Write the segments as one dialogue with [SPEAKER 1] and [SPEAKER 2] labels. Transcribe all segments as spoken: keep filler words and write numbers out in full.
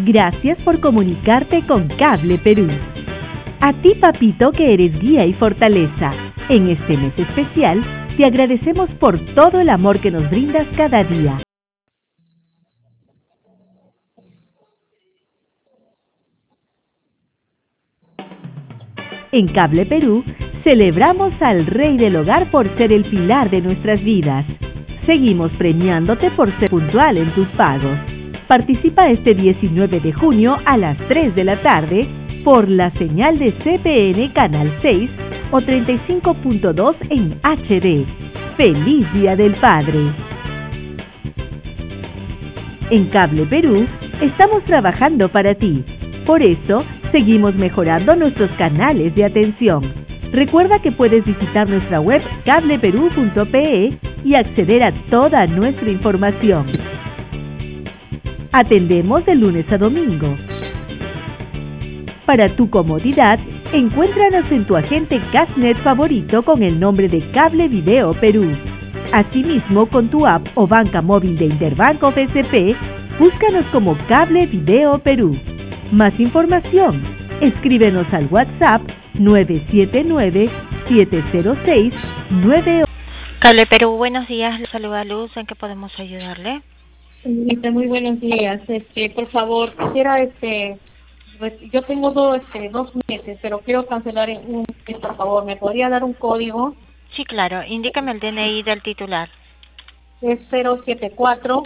[SPEAKER 1] Gracias por comunicarte con Cable Perú. A ti, papito, que eres guía y fortaleza. En este mes especial, te agradecemos por todo el amor que nos brindas cada día. En Cable Perú, celebramos al Rey del Hogar por ser el pilar de nuestras vidas. Seguimos premiándote por ser puntual en tus pagos. Participa este diecinueve de junio a las tres de la tarde por la señal de C P N Canal seis o treinta y cinco punto dos en H D. ¡Feliz Día del Padre! En Cable Perú, estamos trabajando para ti. Por eso, seguimos mejorando nuestros canales de atención. Recuerda que puedes visitar nuestra web cable perú punto pe y acceder a toda nuestra información. Atendemos de lunes a domingo. Para tu comodidad, encuéntranos en tu agente Cashnet favorito con el nombre de Cable Video Perú. Asimismo, con tu app o banca móvil de Interbanco F S P, búscanos como Cable Video Perú. Más información, escríbenos al WhatsApp nueve siete nueve, siete cero seis, nueve ocho.
[SPEAKER 2] Cable Perú, buenos días. Le saluda Luz. ¿En qué podemos ayudarle?
[SPEAKER 3] Señorita, muy buenos días. Este, por favor, quisiera, este, yo tengo dos, este, dos meses, pero quiero cancelar en un mes, por favor. ¿Me podría dar un código?
[SPEAKER 2] Sí, claro. Indícame el D N I del titular.
[SPEAKER 3] Es cero siete cuatro.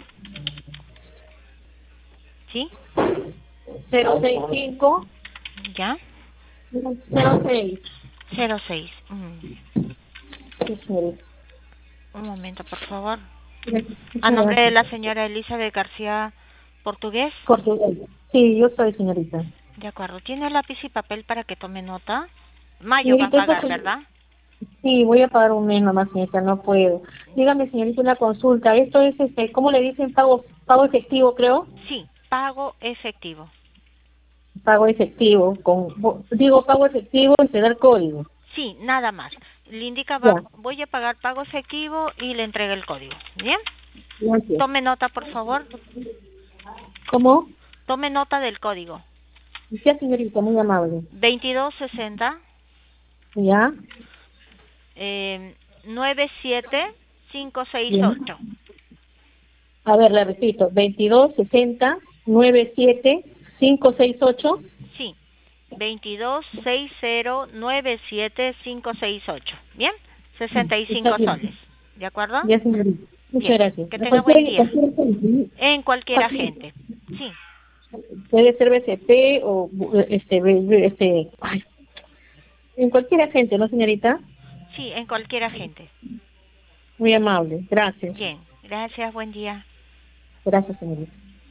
[SPEAKER 2] ¿Sí?
[SPEAKER 3] cero seis cinco.
[SPEAKER 2] ¿Ya?
[SPEAKER 3] cero seis.
[SPEAKER 2] cero seis. Mm.
[SPEAKER 3] Sí, señorita.
[SPEAKER 2] Un momento, por favor. A nombre de la señora Elizabeth García Portugués.
[SPEAKER 3] Portugués. Sí, yo soy, señorita.
[SPEAKER 2] De acuerdo. ¿Tiene lápiz y papel para que tome nota? Mayo va a pagar,
[SPEAKER 3] Señorita,
[SPEAKER 2] ¿verdad?
[SPEAKER 3] sí, voy a pagar un mes nomás, señorita, no puedo. Dígame, señorita, una consulta. Esto es, este, ¿cómo le dicen? Pago, pago efectivo, creo.
[SPEAKER 2] Sí, pago efectivo.
[SPEAKER 3] Pago efectivo, con, digo pago efectivo y se da el código.
[SPEAKER 2] Sí, nada más. Le indica, va,
[SPEAKER 3] Ya.
[SPEAKER 2] voy a pagar pago efectivo y le entrega el código. ¿Bien?
[SPEAKER 3] Gracias.
[SPEAKER 2] Tome nota, por favor.
[SPEAKER 3] ¿Cómo?
[SPEAKER 2] Tome nota del código.
[SPEAKER 3] Ya, señorita, muy amable.
[SPEAKER 2] veintidós sesenta,
[SPEAKER 3] ¿Ya?
[SPEAKER 2] eh, nueve siete cinco seis
[SPEAKER 3] Ya.
[SPEAKER 2] ocho.
[SPEAKER 3] A ver, le repito, veintidós sesenta noventa y siete cinco seis ocho.
[SPEAKER 2] Sí, veintidós sesenta noventa y siete cinco seis ocho. ¿Bien? sesenta y cinco soles. ¿De acuerdo?
[SPEAKER 3] Ya, señorita. Muchas
[SPEAKER 2] Bien.
[SPEAKER 3] gracias.
[SPEAKER 2] Que tenga buen día. En cualquier
[SPEAKER 3] Cualquier-
[SPEAKER 2] agente. Sí,
[SPEAKER 3] Puede ser B C P o este, este, ay, en cualquier agente, ¿no, señorita?
[SPEAKER 2] sí, en cualquier agente.
[SPEAKER 3] Muy amable. Gracias.
[SPEAKER 2] Bien, gracias, buen día.
[SPEAKER 3] Gracias, señorita.